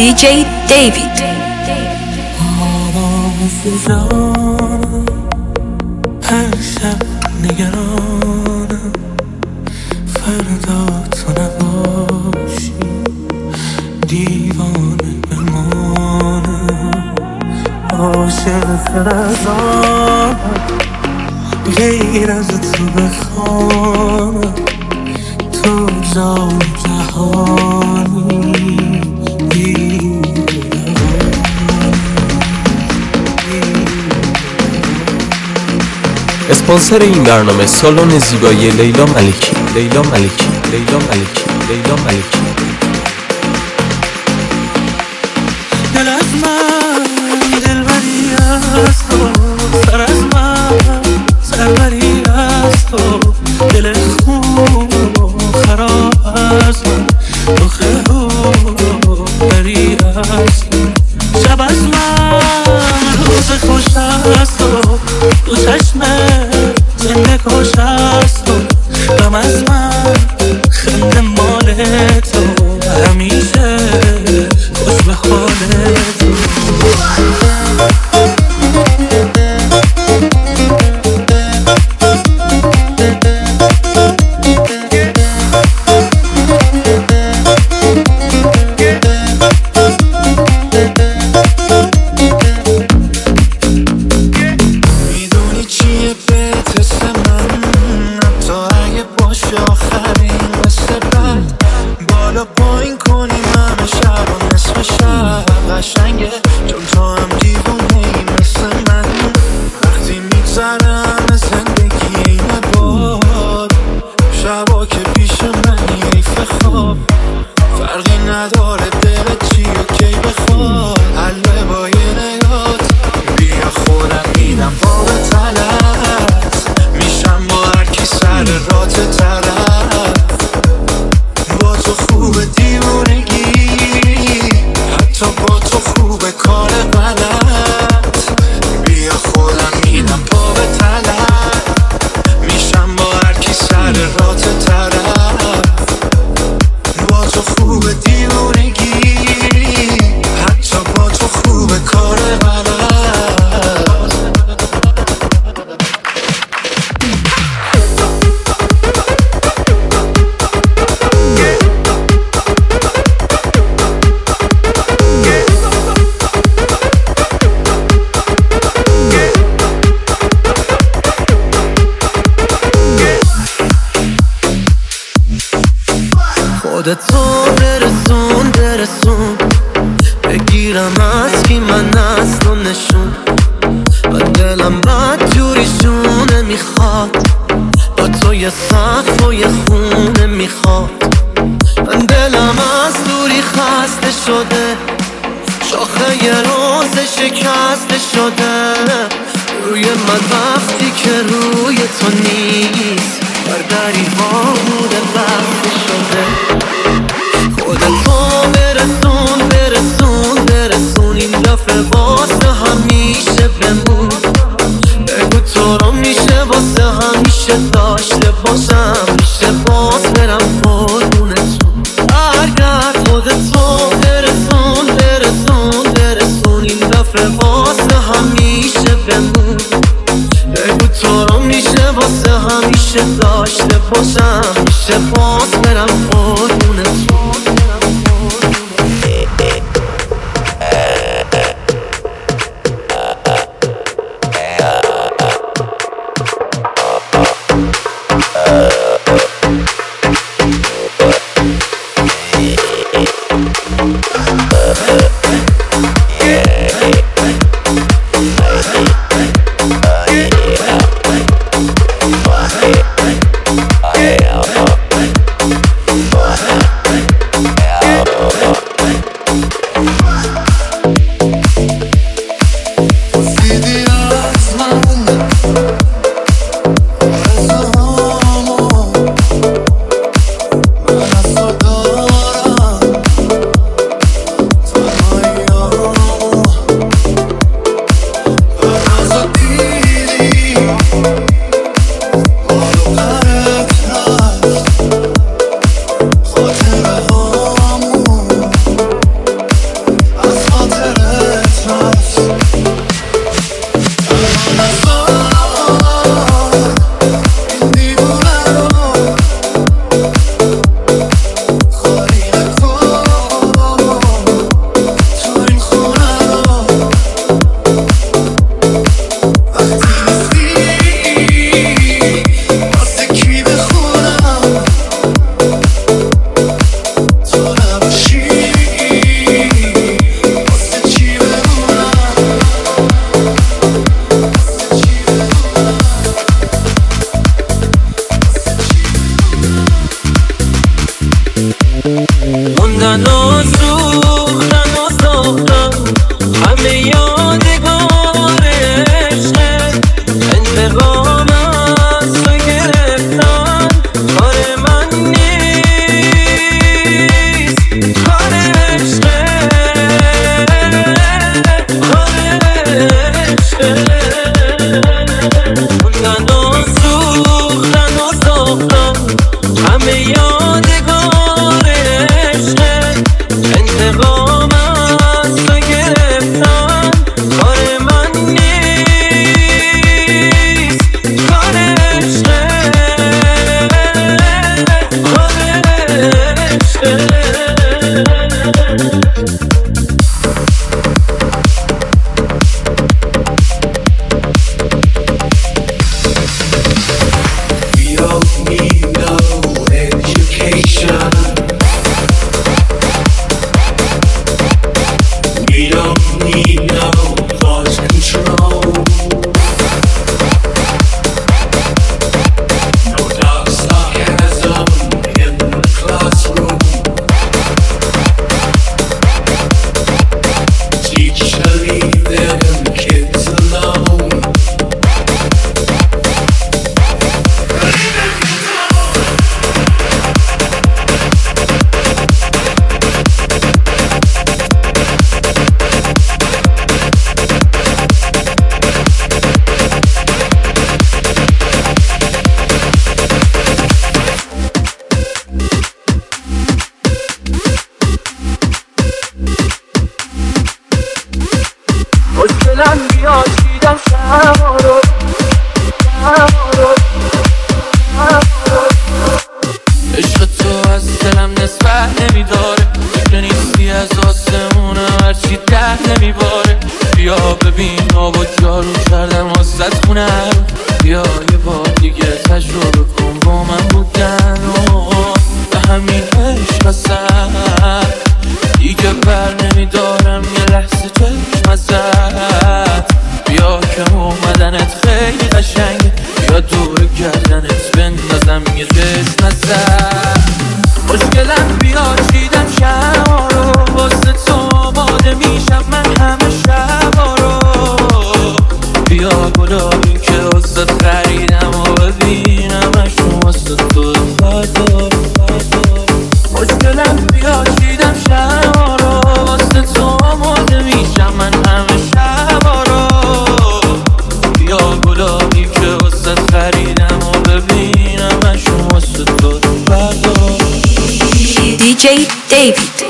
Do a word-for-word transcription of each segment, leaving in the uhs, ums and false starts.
دی جی دیوید. هر شب نگرانم فردا تو نباشی، دیوانه بمانم، عاشق تر از آنم، غیر از تو بخوانم، تو جای جهانی. اسپانسر این برنامه سالن زیبایی لیلا ملکی. لیلا ملکی لیلا ملکی لیلا ملکی. دل از من دلبری از تو، سر از من سربری از تو، دل خوب و خراب از من، دخه بری از من، شب از من روز خوش از تو، تو چشمه زنده کش از تو، غم از من خنده مال تو، همیشه خوش به حال تو. خودتو برسون برسون، بگیرم از کی من اصلا نشون، و دلم بد جوری شونه میخواد، با تو یه سقف و یه خونه میخواد. من دلم از دوری خسته شده، شاخه یه روز شکسته شده، روی من وقتی که روی تو نیست، برداری ها بوده وقت شده. خودتو برسون برسون برسون، این دفعه واسه همیشه بمون، بگو تو رو میشه واسه همیشه داشته باشم، میشه باز برم قربونتون. اگر خودتو برسون برسون برسون، این دفعه واسه همیشه بمون، بگو تو رو میشه واسه همیشه داشته باشم، میشه باز برم قربونتون. Bye. انتقام از تو گرفتن کار من نیست، کار عشقه، کار عشقه. موندن و سوختن و ساختن همه یادگار عشقه، انتقام از تو گرفتن کار من نیست، کار عشقه، کار عشقه. خوشگلم بیا چیدم شما رو، شما رو، شما رو. عشق تو از دلم نسبت نمیداره، که نیستی از آسمونم هرچی ده نمیباره. بیا ببین آب و جارو کردم واسه خونه رو، بیا یه بار دیگه تجربه کن با من بودن و به همین عشق اصلا دیگه بر نمیدارم یه لحظه چشم ازت. بیا که اومدنت خیلی قشنگه، بیا دور گردنت بندازم یه چشم ازت. خوشگلم بیا چیدم شما رو، واسه تو آماده میشم من همه شبا رو. بیا گلابی که واسه خریدم و ببینمشون واسه تو فردا. خوشگلم بیا چیدم شما رو، واسه تو آماده میشم من همه شبا رو. بیا گلابی که واسه خریدم و ببینمشون واسه تو فردا. دی جی دیوید.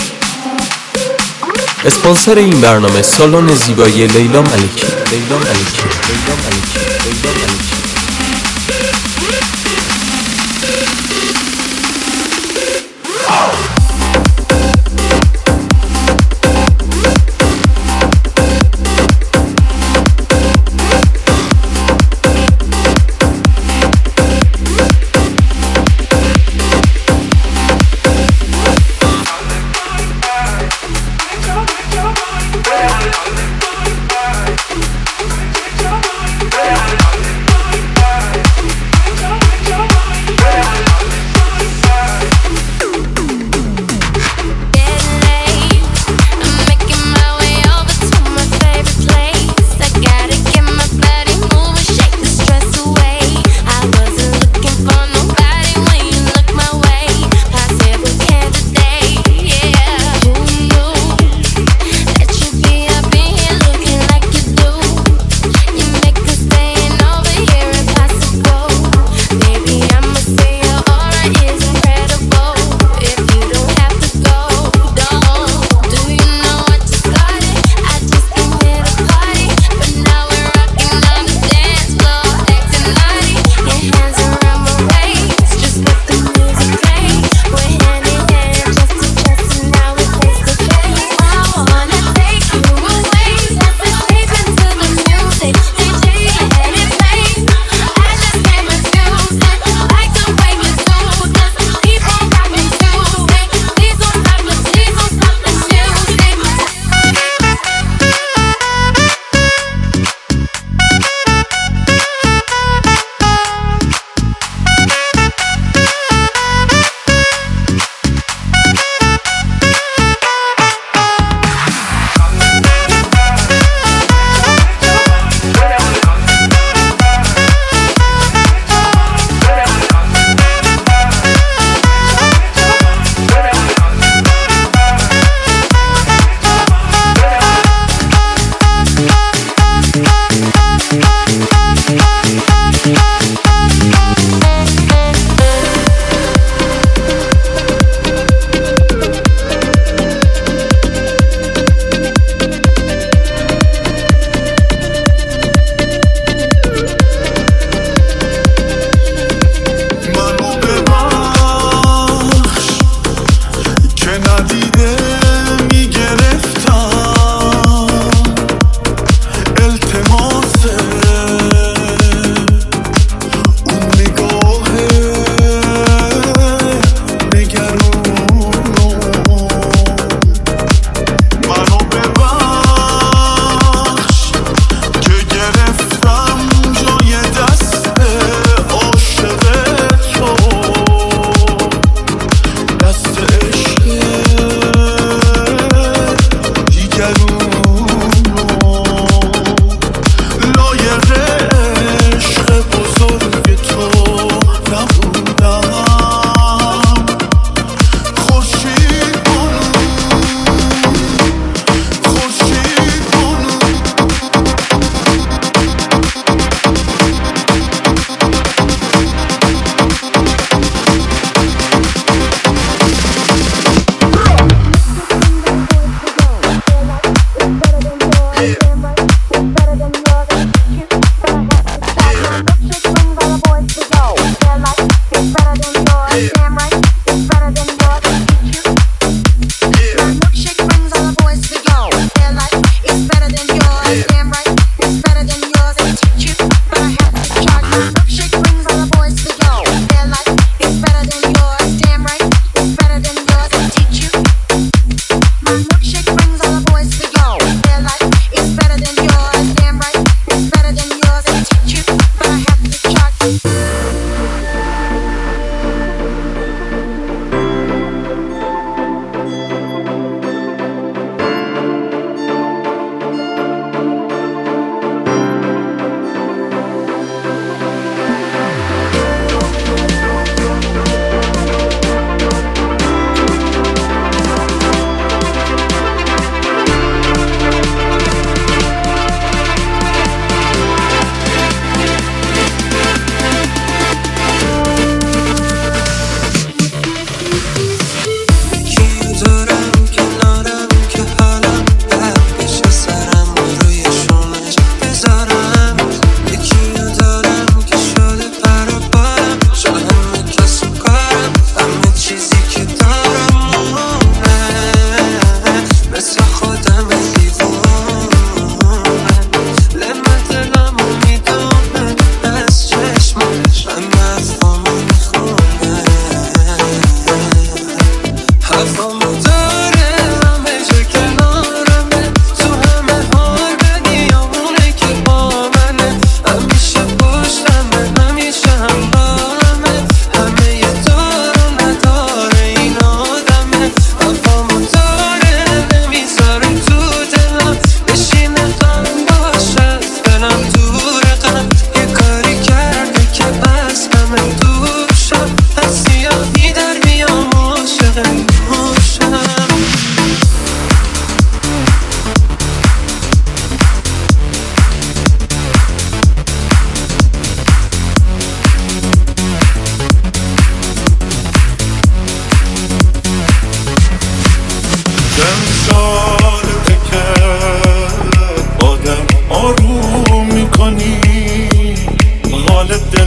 اسپانسر این برنامه سالن زیبایی لیلا ملکی. لیلا ملکی. لیلا ملکی. لیلا ملکی. Hey,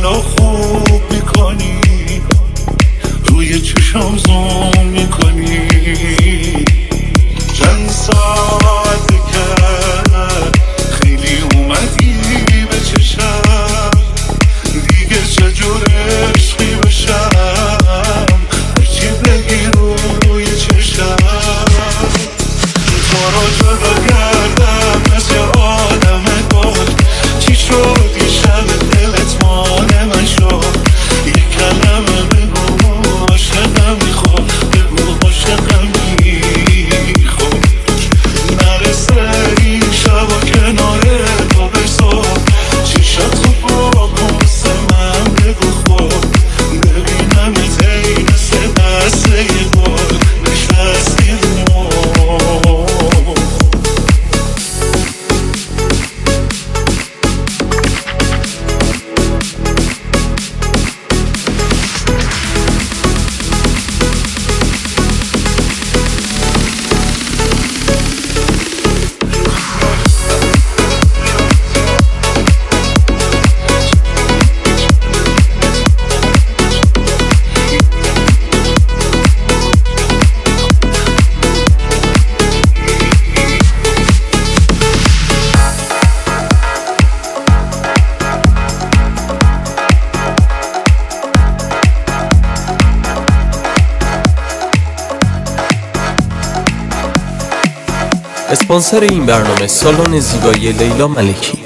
منو خوب میکنی، روی چشم زوم میکنی. چند ساعته که خیلی اومدی به چشم، دیگه چجور عشقی بشم، هرچی بگی روی چشم. تو رو جدا کردم مثل آدم گل، چی شد یه شب دلت مال من شد. یه کلمه بگو عاشقم میخواد، بگو عاشقم میخواد. نرسه این شب و کنار تو بسار، چشاتو بکن واسه من بگو خود. ببینم تی مثل دست یه گل نشستی رو. اسپانسر این برنامه سالن زیبایی لیلا ملکی.